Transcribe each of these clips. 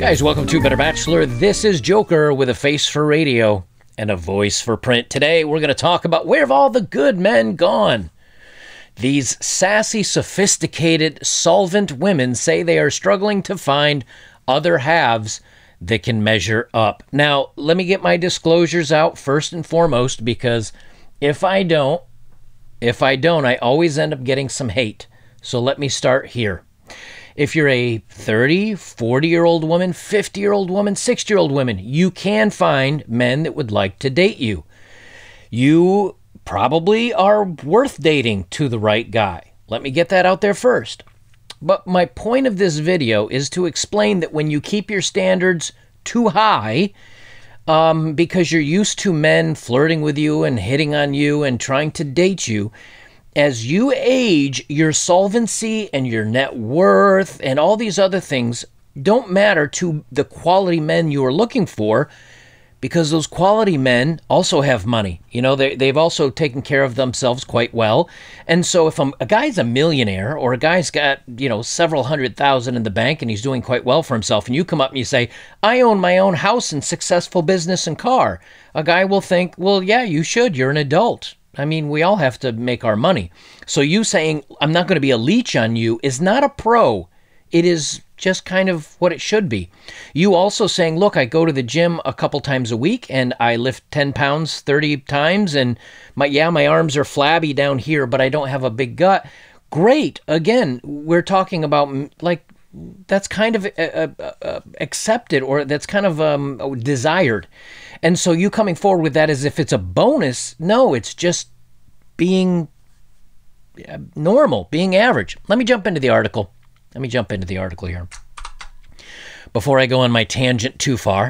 Guys, welcome to Better Bachelor. This is Joker with a face for radio and a voice for print. Today, we're going to talk about where have all the good men gone? These sassy, sophisticated, solvent women say they are struggling to find other halves that can measure up. Now, let me get my disclosures out first and foremost, because if I don't, I always end up getting some hate. So let me start here. If you're a 30, 40-year-old woman, 50-year-old woman, 60-year-old woman, you can find men that would like to date you. You probably are worth dating to the right guy. Let me get that out there first. But my point of this video is to explain that when you keep your standards too high, because you're used to men flirting with you and hitting on you and trying to date you, as you age, your solvency and your net worth and all these other things don't matter to the quality men you are looking for, because those quality men also have money. You know, they've also taken care of themselves quite well. And so if a guy's a millionaire, or a guy's got, several $100,000 in the bank and he's doing quite well for himself, and you come up and you say, I own my own house and successful business and car, a guy will think, well, yeah, you should. You're an adult. I mean, we all have to make our money. So you saying, I'm not going to be a leech on you is not a pro. It is just kind of what it should be. You also saying, look, I go to the gym a couple times a week and I lift 10 pounds 30 times and my arms are flabby down here, but I don't have a big gut. Great. Again, we're talking about that's kind of accepted, or that's kind of desired. And so you coming forward with that as if it's a bonus, no, it's just being normal, being average. Let me jump into the article. Here before I go on my tangent too far.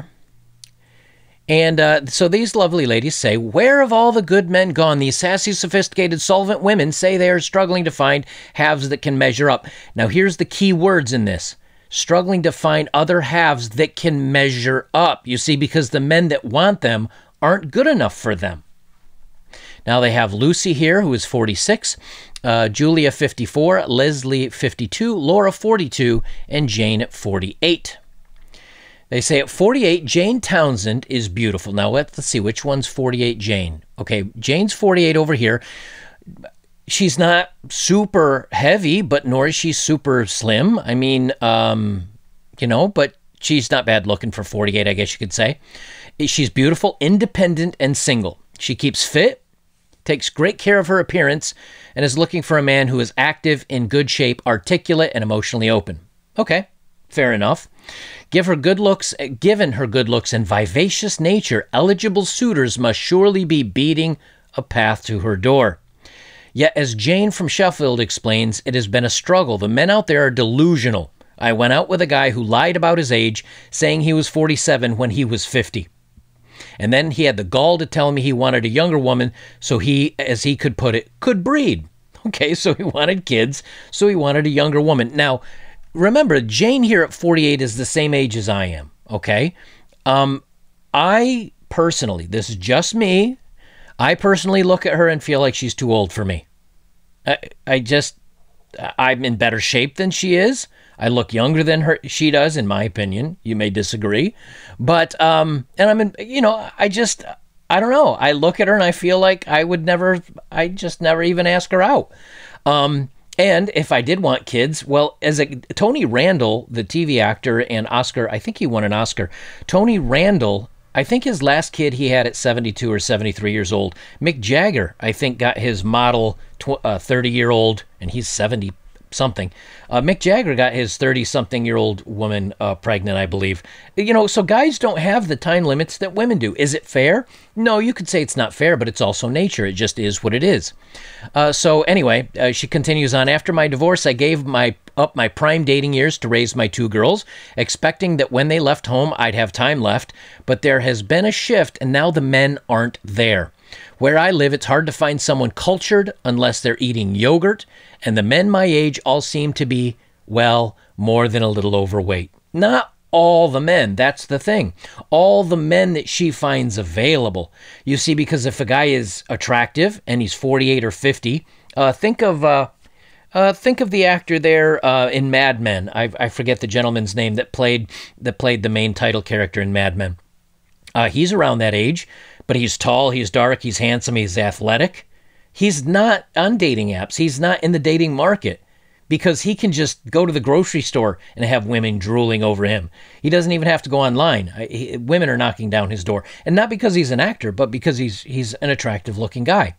And so these lovely ladies say, where have all the good men gone? These sassy, sophisticated, solvent women say they are struggling to find halves that can measure up. Now, here's the key words in this. Struggling to find other halves that can measure up. You see, because the men that want them aren't good enough for them. Now they have Lucy here, who is 46, Julia 54, Leslie 52, Laura 42, and Jane at 48. They say at 48, Jane Townsend is beautiful. Now let's see, which one's 48 Jane? Okay, Jane's 48 over here. She's not super heavy, but nor is she super slim. I mean, but she's not bad looking for 48, I guess you could say. She's beautiful, independent, and single. She keeps fit, takes great care of her appearance, and is looking for a man who is active, in good shape, articulate, and emotionally open. Okay, fair enough. Given her good looks and vivacious nature, eligible suitors must surely be beating a path to her door. Yet, as Jane from Sheffield explains, it has been a struggle. The men out there are delusional. I went out with a guy who lied about his age, saying he was 47 when he was 50. And then he had the gall to tell me he wanted a younger woman so he, as he could put it, could breed. Okay, so he wanted kids, so he wanted a younger woman. Now, remember, Jane here at 48 is the same age as I am, okay? I personally, this is just me, I personally look at her and feel like she's too old for me. I'm in better shape than she is. I look younger than she does, in my opinion. You may disagree. But, and I'm in, I don't know. I look at her and I feel like I just never even ask her out. And if I did want kids, well, Tony Randall, the TV actor and Oscar, I think he won an Oscar. Tony Randall, I think his last kid he had at 72 or 73 years old. Mick Jagger, I think, got his model 30-year-old, and he's 70-something. Mick Jagger got his 30-something-year-old woman pregnant, I believe. So guys don't have the time limits that women do. Is it fair? No, you could say it's not fair, but it's also nature. It just is what it is. So anyway, she continues on. After my divorce, I gave up my prime dating years to raise my two girls, expecting that when they left home, I'd have time left. But there has been a shift, and now the men aren't there. Where I live, it's hard to find someone cultured unless they're eating yogurt, and the men my age all seem to be, well, more than a little overweight. Not all the men, that's the thing. All the men that she finds available. You see, because if a guy is attractive and he's 48 or 50, think of Think of the actor there in Mad Men. I forget the gentleman's name that played the main title character in Mad Men. He's around that age, but he's tall, he's dark, he's handsome, he's athletic. He's not on dating apps. He's not in the dating market because he can just go to the grocery store and have women drooling over him. He doesn't even have to go online. Women are knocking down his door, and not because he's an actor, but because he's an attractive-looking guy.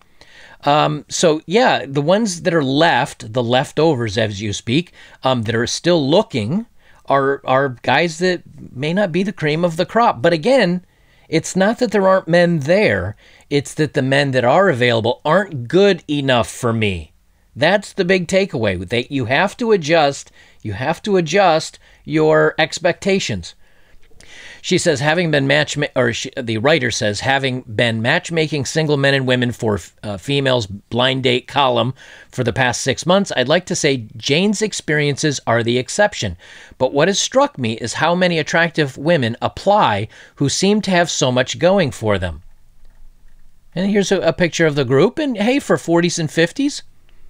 So yeah, the ones that are left, the leftovers as you speak, that are still looking are guys that may not be the cream of the crop. But again, it's not that there aren't men there. It's that the men that are available aren't good enough for me. That's the big takeaway. You have to adjust. You have to adjust your expectations. She says, the writer says, having been matchmaking single men and women for Female's Blind Date column for the past 6 months, I'd like to say Jane's experiences are the exception. But what has struck me is how many attractive women apply who seem to have so much going for them. And here's a picture of the group. And hey, for 40s and 50s,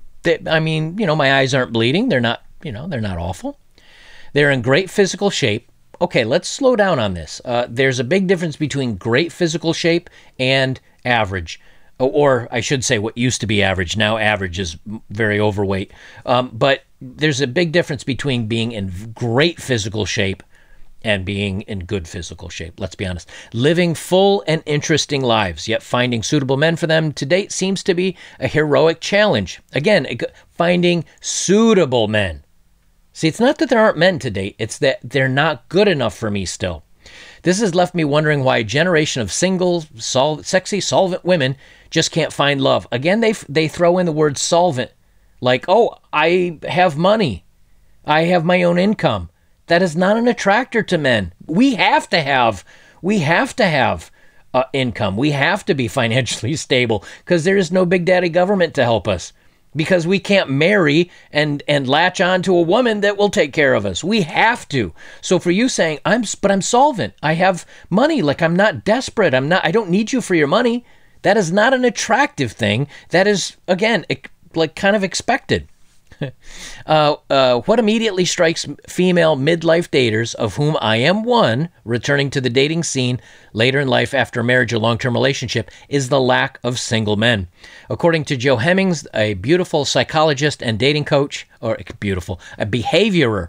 my eyes aren't bleeding. They're not awful. They're in great physical shape. Okay, let's slow down on this. There's a big difference between great physical shape and average. Or I should say what used to be average. Now average is very overweight. But there's a big difference between being in great physical shape and being in good physical shape. Let's be honest. Living full and interesting lives, yet finding suitable men for them to date seems to be a heroic challenge. Again, finding suitable men. See, it's not that there aren't men to date, it's that they're not good enough for me still. This has left me wondering why a generation of single, sexy, solvent women just can't find love. Again, they throw in the word solvent, like, oh, I have money. I have my own income. That is not an attractor to men. We have to have income. We have to be financially stable because there is no big daddy government to help us. Because we can't marry and latch on to a woman that will take care of us. We have to. So for you saying, I'm solvent. I have money. Like, I'm not desperate. I don't need you for your money. That is not an attractive thing. That is, again, like kind of expected. What immediately strikes female midlife daters, of whom I am one, returning to the dating scene later in life after a marriage or long-term relationship, is the lack of single men. According to Joe Hemmings, a beautiful psychologist and dating coach, a behavioral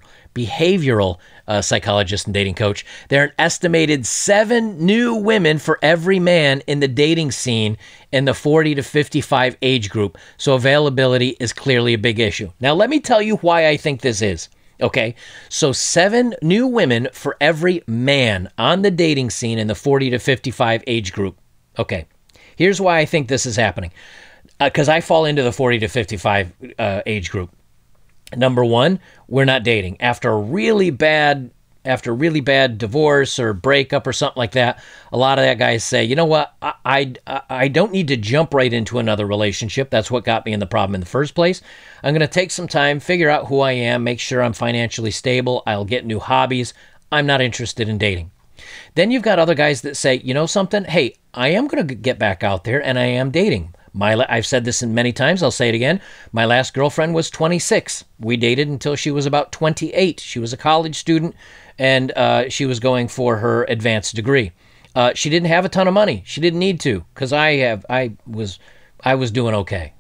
psychologist and dating coach, there are an estimated 7 new women for every man in the dating scene in the 40 to 55 age group. So availability is clearly a big issue. Now, let me tell you why I think this is. Okay, so 7 new women for every man on the dating scene in the 40 to 55 age group. Okay, here's why I think this is happening. Because I fall into the 40 to 55 age group. Number one, we're not dating. After a really bad divorce or breakup or something like that, a lot of that guys say, you know what, I don't need to jump right into another relationship. That's what got me in the problem in the first place. I'm going to take some time, figure out who I am, make sure I'm financially stable. I'll get new hobbies. I'm not interested in dating. Then you've got other guys that say, you know something? Hey, I am going to get back out there and I am dating. I've said this many times. I'll say it again. My last girlfriend was 26. We dated until she was about 28. She was a college student, and she was going for her advanced degree. She didn't have a ton of money. She didn't need to, because I was doing okay.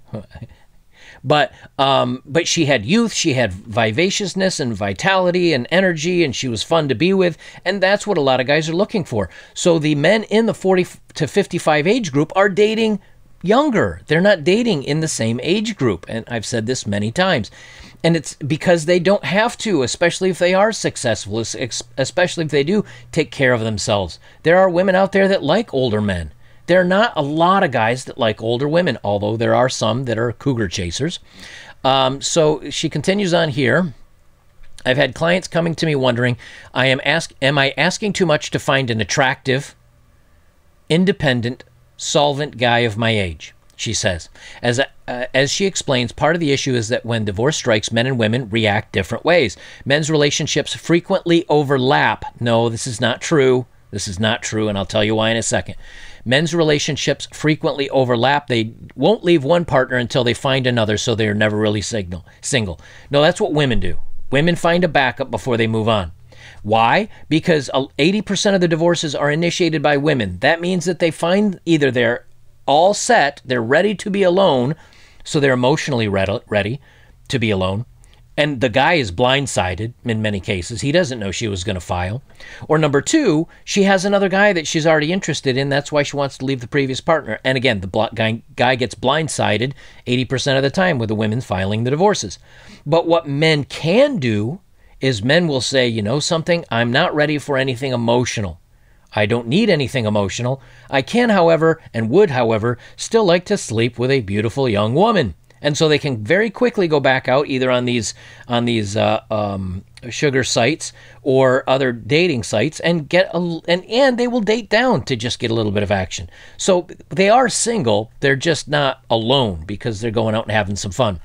But she had youth, she had vivaciousness and vitality and energy, and she was fun to be with, and that's what a lot of guys are looking for. So the men in the 40 to 55 age group are dating younger. They're not dating in the same age group, and I've said this many times. And it's because they don't have to, especially if they are successful, especially if they do take care of themselves. There are women out there that like older men. There are not a lot of guys that like older women, although there are some that are cougar chasers. So she continues on here. I've had clients coming to me wondering, am I asking too much to find an attractive, independent, solvent guy of my age? She says. As she explains, part of the issue is that when divorce strikes, men and women react different ways. Men's relationships frequently overlap. No, this is not true. This is not true, and I'll tell you why in a second. Men's relationships frequently overlap. They won't leave one partner until they find another, so they're never really single. No, that's what women do. Women find a backup before they move on. Why? Because 80% of the divorces are initiated by women. That means that they find either they're all set, they're ready to be alone, so they're emotionally ready to be alone, and the guy is blindsided in many cases. He doesn't know she was going to file. Or number two, she has another guy that she's already interested in. That's why she wants to leave the previous partner. And again, the guy gets blindsided 80% of the time with the women filing the divorces. But what men can do is men will say, you know something, I'm not ready for anything emotional. I don't need anything emotional. I can, however, and would, however, still like to sleep with a beautiful young woman. And so they can very quickly go back out either on these sugar sites or other dating sites and and they will date down to just get a little bit of action. So they are single. They're just not alone because they're going out and having some fun.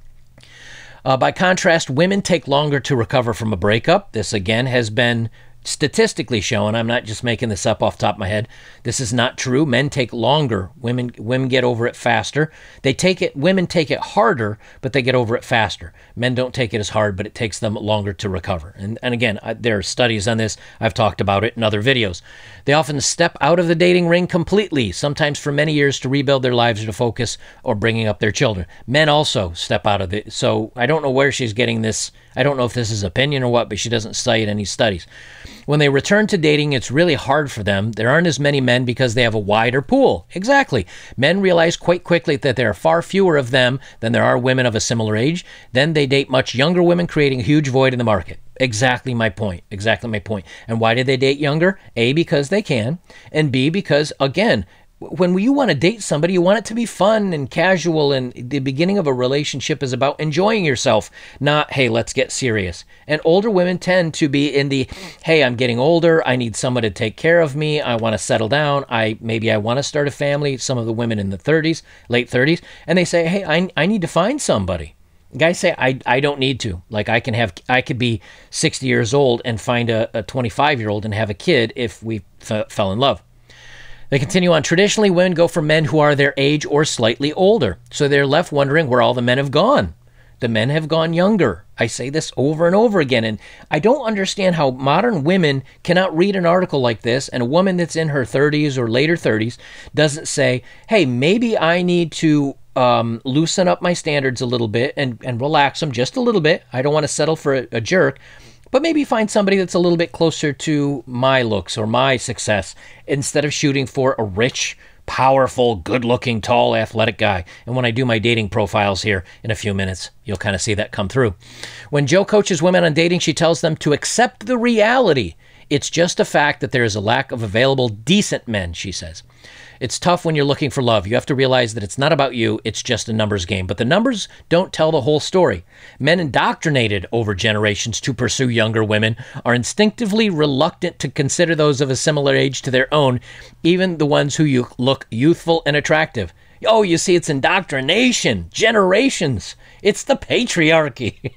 By contrast, women take longer to recover from a breakup. This, again, has been statistically shown. I'm not just making this up off the top of my head. This is not true. Men take longer. Women get over it faster. Women take it harder, but they get over it faster. Men don't take it as hard, but it takes them longer to recover. And again, there are studies on this. I've talked about it in other videos. They often step out of the dating ring completely, sometimes for many years, to rebuild their lives or to focus or bringing up their children. Men also step out of it. So I don't know where she's getting this. I don't know if this is opinion or what, but she doesn't cite any studies. When they return to dating, it's really hard for them. There aren't as many men because they have a wider pool. Exactly. Men realize quite quickly that there are far fewer of them than there are women of a similar age. Then they date much younger women, creating a huge void in the market. Exactly my point. Exactly my point. And why do they date younger? A, because they can. And B, because, again, when you want to date somebody, you want it to be fun and casual, and the beginning of a relationship is about enjoying yourself, not, hey, let's get serious. And older women tend to be in the, hey, I'm getting older, I need someone to take care of me, I want to settle down, maybe I want to start a family. Some of the women in the 30s, late 30s, and they say, hey, I need to find somebody. Guys say, I don't need to. Like, I could be 60 years old and find a 25-year-old and have a kid if we fell in love. They continue on. Traditionally, women go for men who are their age or slightly older. So they're left wondering where all the men have gone. The men have gone younger. I say this over and over again, and I don't understand how modern women cannot read an article like this, and a woman that's in her 30s or later 30s doesn't say, hey, maybe I need to loosen up my standards a little bit and relax them just a little bit. I don't want to settle for a jerk. But maybe find somebody that's a little bit closer to my looks or my success instead of shooting for a rich, powerful, good-looking, tall, athletic guy. And when I do my dating profiles here in a few minutes, you'll kind of see that come through. When Jo coaches women on dating, she tells them to accept the reality. It's just a fact that there is a lack of available decent men, she says. It's tough when you're looking for love. You have to realize that it's not about you, it's just a numbers game. But the numbers don't tell the whole story. Men indoctrinated over generations to pursue younger women are instinctively reluctant to consider those of a similar age to their own, even the ones who look youthful and attractive. Oh, you see, it's indoctrination. Generations. It's the patriarchy.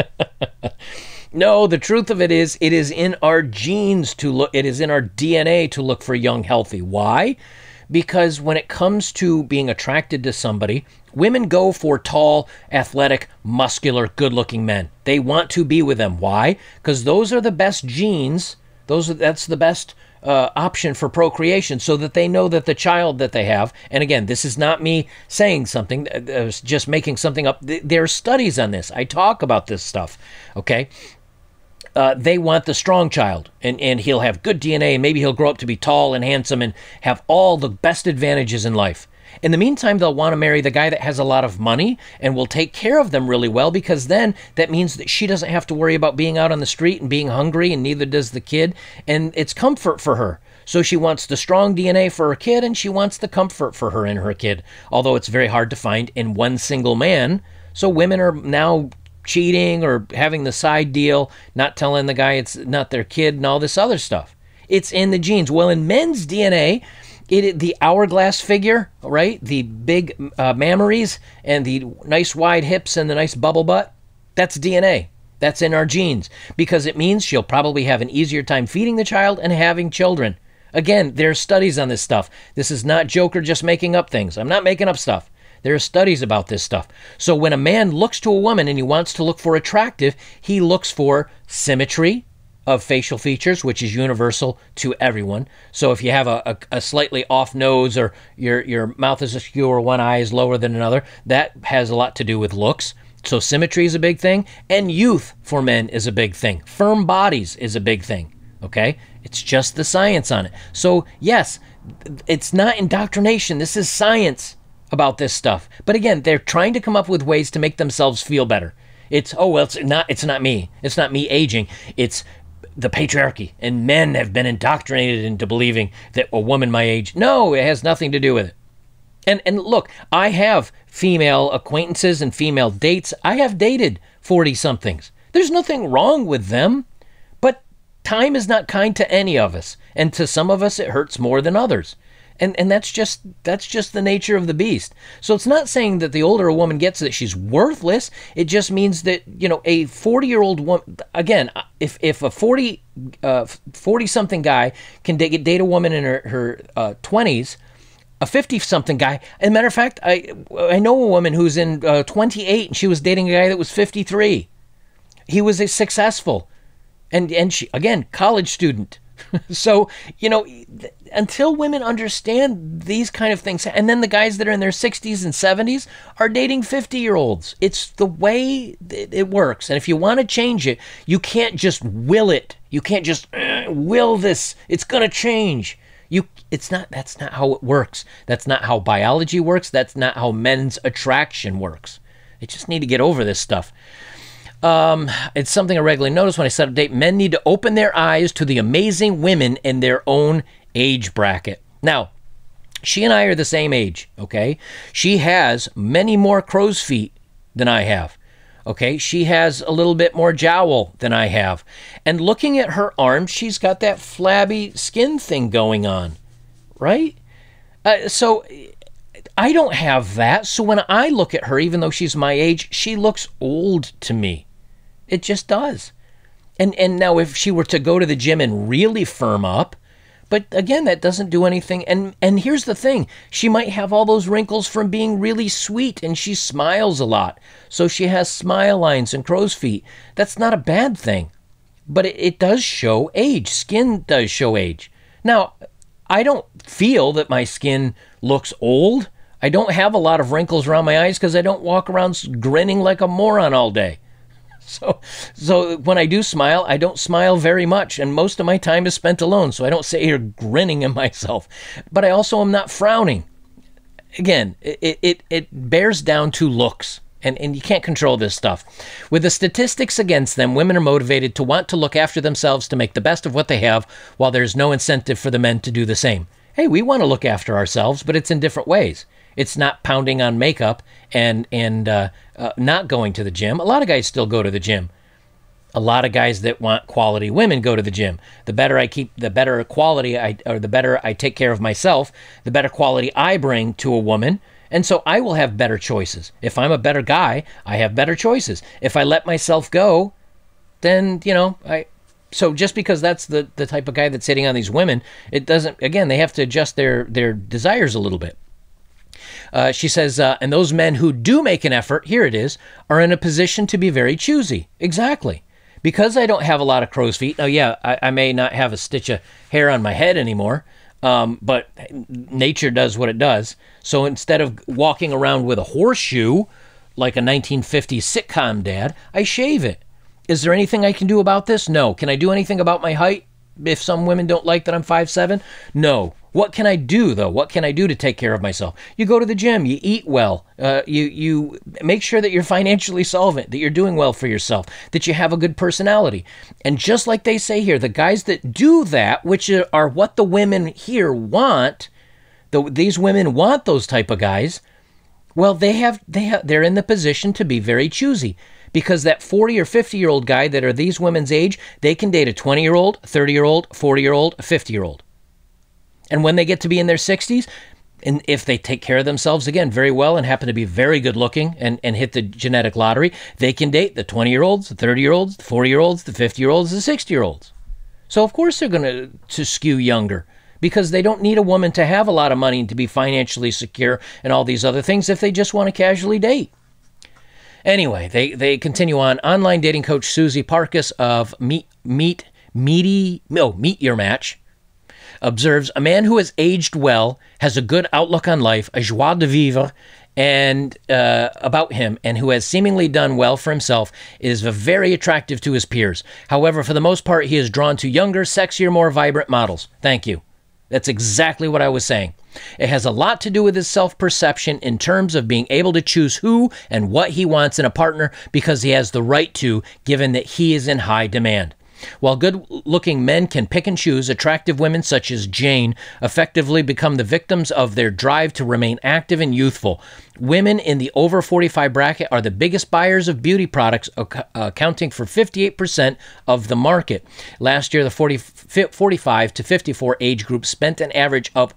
No, the truth of it is in our genes to look, it is in our DNA to look for young, healthy. Why? Because when it comes to being attracted to somebody, women go for tall, athletic, muscular, good-looking men. They want to be with them. Why? Because those are the best genes. That's the best option for procreation, so that they know that the child that they have, and again, this is not me saying something, just making something up. There are studies on this. I talk about this stuff, okay? They want the strong child, and he'll have good DNA, and maybe he'll grow up to be tall and handsome and have all the best advantages in life. In the meantime, they'll want to marry the guy that has a lot of money and will take care of them really well, because then that means that she doesn't have to worry about being out on the street and being hungry, and neither does the kid, and it's comfort for her. So she wants the strong DNA for her kid, and she wants the comfort for her and her kid, although it's very hard to find in one single man. So women are now cheating or having the side deal, not telling the guy it's not their kid and all this other stuff. It's in the genes. Well, in men's DNA, the hourglass figure, right? The big mammaries and the nice wide hips and the nice bubble butt, that's DNA. That's in our genes, because it means she'll probably have an easier time feeding the child and having children. Again, there are studies on this stuff. This is not Joker just making up things. I'm not making up stuff. There are studies about this stuff. So when a man looks to a woman and he wants to look for attractive, he looks for symmetry of facial features, which is universal to everyone. So if you have a slightly off nose, or your mouth is askew, or one eye is lower than another, that has a lot to do with looks. So symmetry is a big thing, and youth for men is a big thing. Firm bodies is a big thing, okay? It's just the science on it. So yes, it's not indoctrination. This is science about this stuff. But again, they're trying to come up with ways to make themselves feel better. It's not me. It's not me aging. It's the patriarchy, and men have been indoctrinated into believing that a woman my age. No, it has nothing to do with it. And look, I have female acquaintances and female dates. I have dated 40-somethings. There's nothing wrong with them, but time is not kind to any of us, and to some of us it hurts more than others. And that's just the nature of the beast. So it's not saying that the older a woman gets that she's worthless. It just means that, you know, a 40-year-old woman, again, if a 40-something guy can date a woman in her 20s, a 50-something guy. As a matter of fact, I know a woman who's in 28, and she was dating a guy that was 53. He was a successful, and she, again, college student. So, you know, until women understand these kind of things, and then the guys that are in their 60s and 70s are dating 50-year-olds. It's the way it works. And if you want to change it, you can't just will it. You can't just will this. It's going to change. That's not how it works. That's not how biology works. That's not how men's attraction works. They just need to get over this stuff. It's something I regularly notice when I set up date. Men need to open their eyes to the amazing women in their own age bracket. Now, she and I are the same age, okay? She has many more crow's feet than I have, okay? She has a little bit more jowl than I have. And looking at her arms, she's got that flabby skin thing going on, right? So I don't have that. So when I look at her, even though she's my age, she looks old to me. It just does. And now if she were to go to the gym and really firm up, but again, that doesn't do anything. And here's the thing. She might have all those wrinkles from being really sweet, and she smiles a lot. So she has smile lines and crow's feet. That's not a bad thing. But it does show age. Skin does show age. Now, I don't feel that my skin looks old. I don't have a lot of wrinkles around my eyes because I don't walk around grinning like a moron all day. So when I do smile, I don't smile very much, and most of my time is spent alone, so I don't sit here grinning at myself. But I also am not frowning. Again, it bears down to looks, and you can't control this stuff. With the statistics against them, women are motivated to want to look after themselves to make the best of what they have, while there's no incentive for the men to do the same. Hey, we want to look after ourselves, but it's in different ways. It's not pounding on makeup and not going to the gym. A lot of guys still go to the gym. A lot of guys that want quality women go to the gym. The better quality the better I take care of myself, the better quality I bring to a woman. And so I will have better choices. If I'm a better guy, I have better choices. If I let myself go, then, you know, so just because that's the type of guy that's hitting on these women, it doesn't, again, they have to adjust their desires a little bit. She says, and those men who do make an effort, here it is, are in a position to be very choosy. Exactly. Because I don't have a lot of crow's feet. Now, yeah, I may not have a stitch of hair on my head anymore, but nature does what it does. So instead of walking around with a horseshoe like a 1950s sitcom dad, I shave it. Is there anything I can do about this? No. Can I do anything about my height if some women don't like that I'm 5'7"? No. What can I do, though? What can I do to take care of myself? You go to the gym. You eat well. You make sure that you're financially solvent, that you're doing well for yourself, that you have a good personality. And just like they say here, the guys that do that, which are what the women here want, these women want those type of guys, well, they're in the position to be very choosy. Because that 40 or 50-year-old guy that are these women's age, they can date a 20-year-old, 30-year-old, 40-year-old, a 50-year-old. And when they get to be in their 60s, and if they take care of themselves, again, very well and happen to be very good looking and hit the genetic lottery, they can date the 20-year-olds, the 30-year-olds, the 40-year-olds, the 50-year-olds, the 60-year-olds. So, of course, they're going to skew younger because they don't need a woman to have a lot of money and to be financially secure and all these other things if they just want to casually date. Anyway, they continue on. Online dating coach Susie Parkas of Meet Your Match observes a man who has aged well, has a good outlook on life, a joie de vivre, and about him, and who has seemingly done well for himself, is very attractive to his peers. However, for the most part, he is drawn to younger, sexier, more vibrant models. Thank you. That's exactly what I was saying. It has a lot to do with his self-perception in terms of being able to choose who and what he wants in a partner because he has the right to, given that he is in high demand. While good-looking men can pick and choose, attractive women such as Jane effectively become the victims of their drive to remain active and youthful. Women in the over 45 bracket are the biggest buyers of beauty products, accounting for 58% of the market. Last year, the 45 to 54 age group spent an average of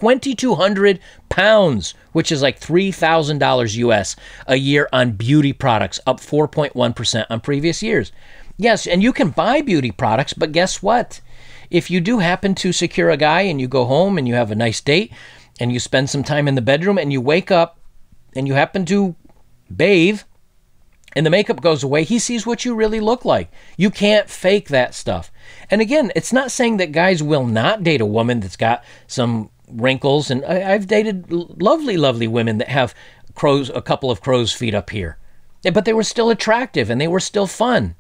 £2,200, which is like $3,000 US a year on beauty products, up 4.1% on previous years. Yes, and you can buy beauty products, but guess what? If you do happen to secure a guy and you go home and you have a nice date and you spend some time in the bedroom and you wake up and you happen to bathe and the makeup goes away, he sees what you really look like. You can't fake that stuff. And again, it's not saying that guys will not date a woman that's got some wrinkles, and I've dated lovely, lovely women that have a couple of crow's feet up here, but they were still attractive and they were still fun.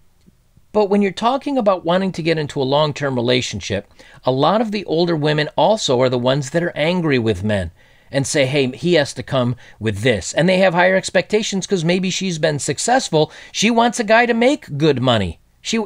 But when you're talking about wanting to get into a long-term relationship, a lot of the older women also are the ones that are angry with men and say, hey, he has to come with this. And they have higher expectations because maybe she's been successful. She wants a guy to make good money.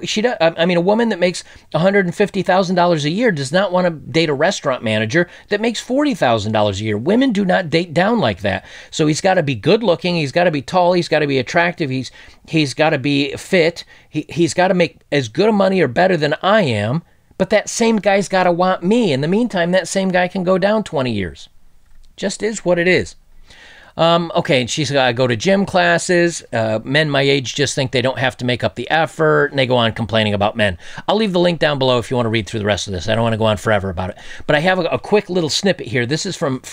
I mean, a woman that makes $150,000 a year does not want to date a restaurant manager that makes $40,000 a year. Women do not date down like that. So he's got to be good looking. He's got to be tall. He's got to be attractive. He's got to be fit. He's got to make as good a money or better than I am. But that same guy's got to want me. In the meantime, that same guy can go down 20 years. Just is what it is. Okay, and she's got to go to gym classes. Men my age just think they don't have to make up the effort, and they go on complaining about men. I'll leave the link down below if you want to read through the rest of this. I don't want to go on forever about it. But I have a quick little snippet here. This is from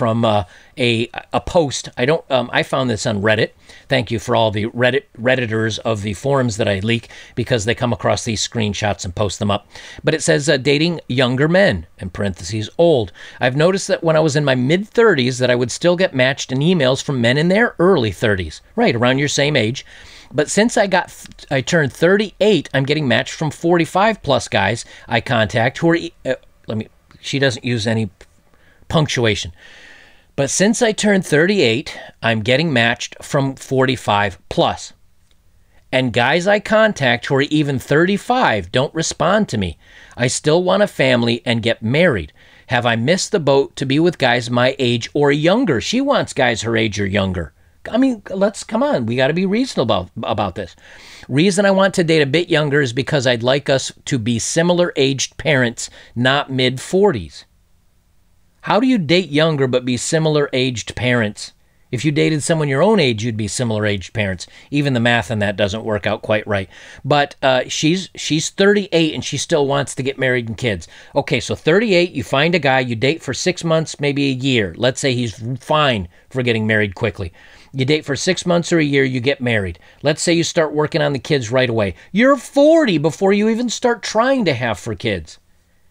a post. I found this on Reddit. Thank you for all the Redditors of the forums that I leak, because they come across these screenshots and post them up. But it says, dating younger men, in parentheses, old. I've noticed that when I was in my mid-30s that I would still get matched in emails from men in their early 30s, right, around your same age. But since I turned 38, I'm getting matched from 45-plus guys I contact who are, she doesn't use any punctuation. But since I turned 38, I'm getting matched from 45 plus. And guys I contact who are even 35 don't respond to me. I still want a family and get married. Have I missed the boat to be with guys my age or younger? She wants guys her age or younger. I mean, come on. We got to be reasonable about this. Reason I want to date a bit younger is because I'd like us to be similar aged parents, not mid-40s. How do you date younger but be similar aged parents? If you dated someone your own age, you'd be similar aged parents. Even the math on that doesn't work out quite right. But she's 38 and she still wants to get married and kids. Okay, so 38, you find a guy, you date for 6 months, maybe a year. Let's say he's fine for getting married quickly. You date for 6 months or a year, you get married. Let's say you start working on the kids right away. You're 40 before you even start trying to have for kids.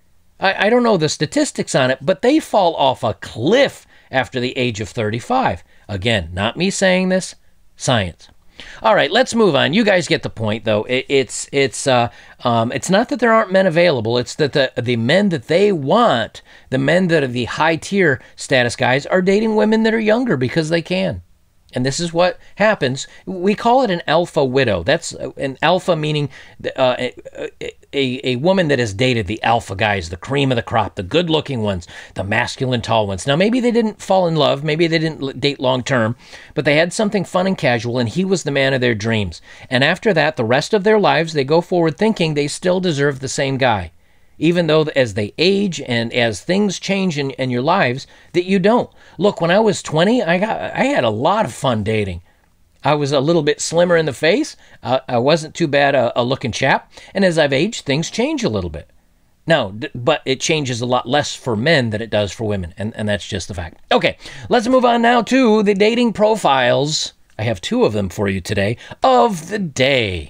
I don't know the statistics on it, but they fall off a cliff after the age of 35. Again, not me saying this, science. All right, let's move on. You guys get the point, though. It's not that there aren't men available. It's that the men that they want, the men that are the high tier status guys, are dating women that are younger because they can. And this is what happens. We call it an alpha widow. That's an alpha meaning a woman that has dated the alpha guys, the cream of the crop, the good-looking ones, the masculine tall ones. Now, maybe they didn't fall in love. Maybe they didn't date long-term, but they had something fun and casual, and he was the man of their dreams. And after that, the rest of their lives, they go forward thinking they still deserve the same guy, even though as they age and as things change in your lives, that you don't. Look, when I was 20, I had a lot of fun dating. I was a little bit slimmer in the face. I wasn't too bad a looking chap. And as I've aged, things change a little bit. Now, but it changes a lot less for men than it does for women, and that's just the fact. Okay, let's move on now to the dating profiles. I have 2 of them for you today of the day.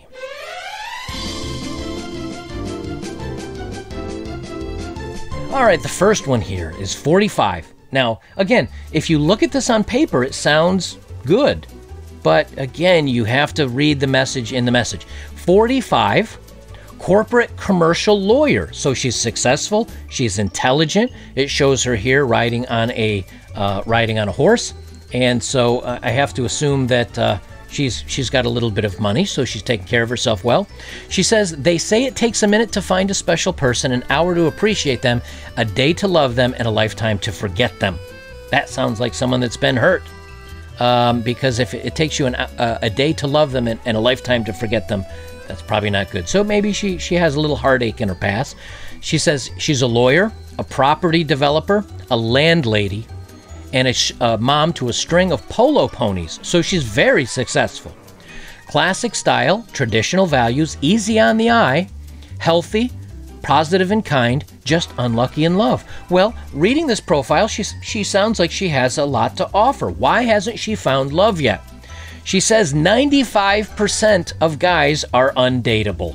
All right, the first one here is 45. Now, again, if you look at this on paper, it sounds good. But again, you have to read the message in the message. 45, corporate commercial lawyer. So she's successful, she's intelligent. It shows her here riding on a horse. And so I have to assume that she's got a little bit of money, so she's taking care of herself well. She says, they say it takes a minute to find a special person, an hour to appreciate them, a day to love them, and a lifetime to forget them. That sounds like someone that's been hurt. Because if it takes you a day to love them and a lifetime to forget them, that's probably not good. So maybe she has a little heartache in her past. She says she's a lawyer, a property developer, a landlady, and a mom to a string of polo ponies. So she's very successful. Classic style, traditional values, easy on the eye, healthy, positive and kind, just unlucky in love. Well, reading this profile, she sounds like she has a lot to offer. Why hasn't she found love yet? She says 95% of guys are undateable.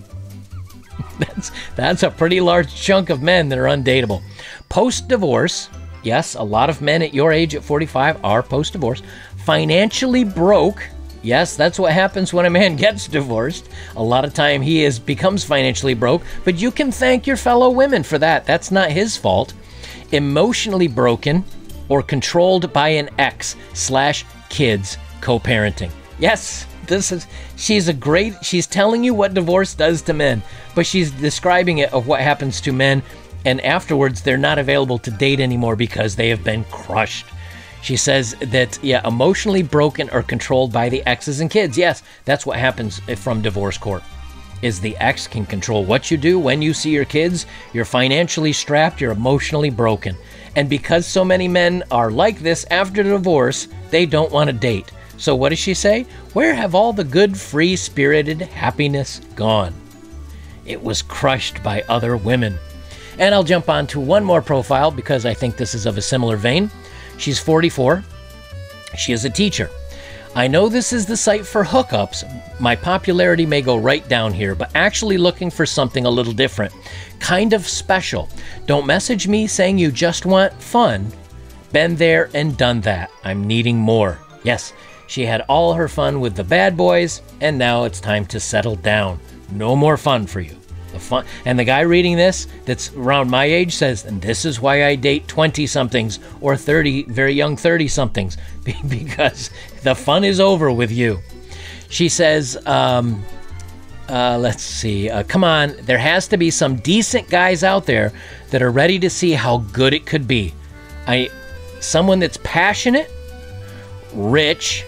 That's a pretty large chunk of men that are undateable. Post-divorce, yes, a lot of men at your age at 45 are post-divorce. Financially broke. Yes, that's what happens when a man gets divorced. A lot of time he becomes financially broke, but you can thank your fellow women for that. That's not his fault. Emotionally broken or controlled by an ex/kids co-parenting. Yes, she's telling you what divorce does to men, but she's describing it of what happens to men, and afterwards they're not available to date anymore because they have been crushed. She says that, emotionally broken or controlled by the exes and kids. Yes, that's what happens from divorce court, is the ex can control what you do, when you see your kids. You're financially strapped, you're emotionally broken. And because so many men are like this after divorce, they don't want to date. So what does she say? Where have all the good, free-spirited happiness gone? It was crushed by other women. And I'll jump on to one more profile because I think this is of a similar vein. She's 44. She is a teacher. I know this is the site for hookups. My popularity may go right down here, but actually looking for something a little different. Kind of special. Don't message me saying you just want fun. Been there and done that. I'm needing more. Yes, she had all her fun with the bad boys, and now it's time to settle down. No more fun for you. The fun, and the guy reading this that's around my age says, and this is why I date 20-somethings or 30, very young 30-somethings, because the fun is over with you. She says, let's see, come on, there has to be some decent guys out there that are ready to see how good it could be. Someone that's passionate, rich,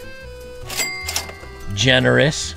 generous,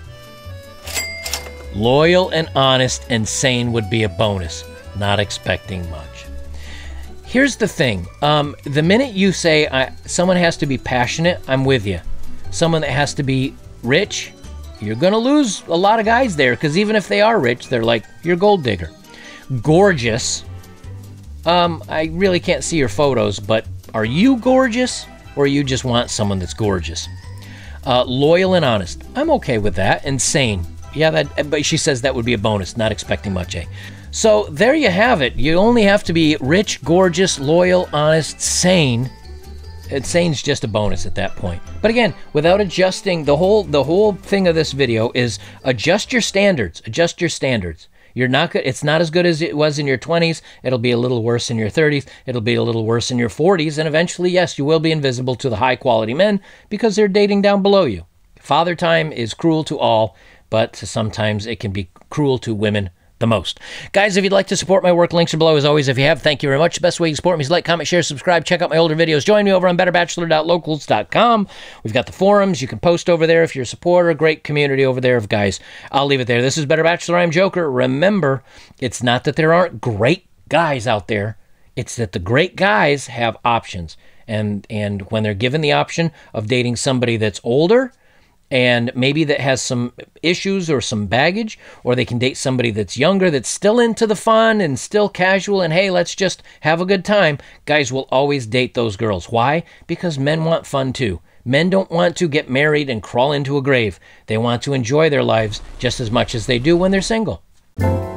loyal and honest and sane would be a bonus. Not expecting much. Here's the thing. The minute you say someone has to be passionate, I'm with you. Someone that has to be rich, you're going to lose a lot of guys there, because even if they are rich, they're like, you're gold digger. Gorgeous. I really can't see your photos, but are you gorgeous, or you just want someone that's gorgeous? Loyal and honest. I'm okay with that. And sane. Yeah, but she says that would be a bonus. Not expecting much, eh? So there you have it. You only have to be rich, gorgeous, loyal, honest, sane. And sane's just a bonus at that point. But again, without adjusting, the whole thing of this video is adjust your standards. Adjust your standards. You're not good. It's not as good as it was in your 20s. It'll be a little worse in your 30s. It'll be a little worse in your 40s. And eventually, yes, you will be invisible to the high-quality men because they're dating down below you. Father time is cruel to all, but sometimes it can be cruel to women the most. Guys, if you'd like to support my work, links are below as always. If you have, thank you very much. The best way you support me is like, comment, share, subscribe. Check out my older videos. Join me over on betterbachelor.locals.com. We've got the forums. You can post over there if you're a supporter. Great community over there of guys. I'll leave it there. This is Better Bachelor. I'm Joker. Remember, it's not that there aren't great guys out there. It's that the great guys have options. And when they're given the option of dating somebody that's older and maybe that has some issues or some baggage, or they can date somebody that's younger, that's still into the fun and still casual, and hey, let's just have a good time. Guys will always date those girls. Why? Because men want fun too. Men don't want to get married and crawl into a grave. They want to enjoy their lives just as much as they do when they're single.